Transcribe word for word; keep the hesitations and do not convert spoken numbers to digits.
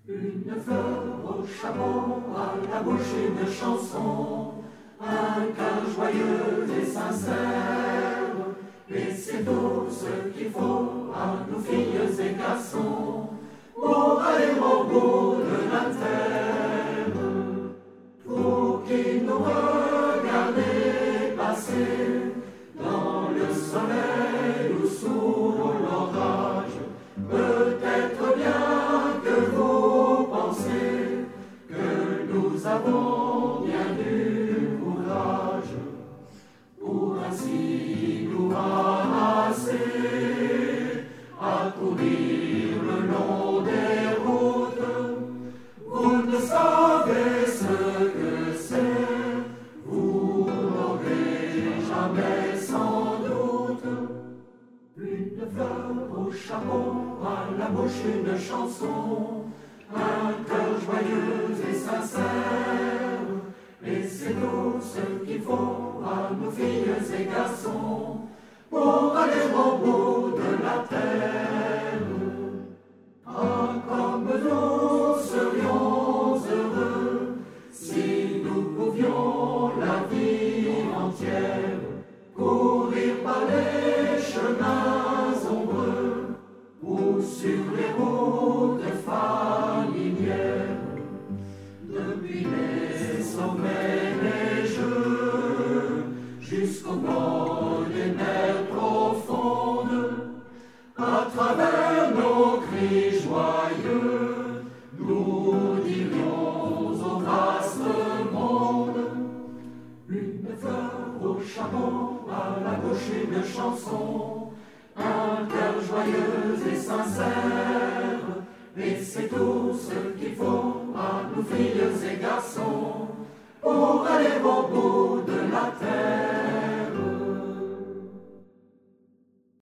Une fleur au chapeau, à la bouche une chanson, un cœur joyeux et sincère, et c'est tout ce qu'il faut à nos filles et garçons pour aller au bout de la terre. Vous qui nous regardez passer dans le soleil ou sous l'orage, peut-être bien que vous pensez que nous avons bien du courage pour ainsi nous ramasser à courir le long des routes. Vous ne savez ce que c'est, vous n'aurez jamais sans doute. Une fleur au chapeau, à la bouche une chanson, un cœur joyeux et sincère, et c'est tout ce qu'il faut à nos filles et garçons pour aller au bout de la terre. Ah, comme nous serions heureux si nous pouvions la vie entière courir par les chemins ombreux ou sur les routes familières, depuis les sommets neigeux jusqu'au bord des mers profondes. À travers nos cris joyeux, nous dirions au vaste monde. Une fleur au chapeau, à la bouche une chanson, un cœur joyeux et sincère, et c'est tout ce qu'il faut à nos filles et garçons pour aller voir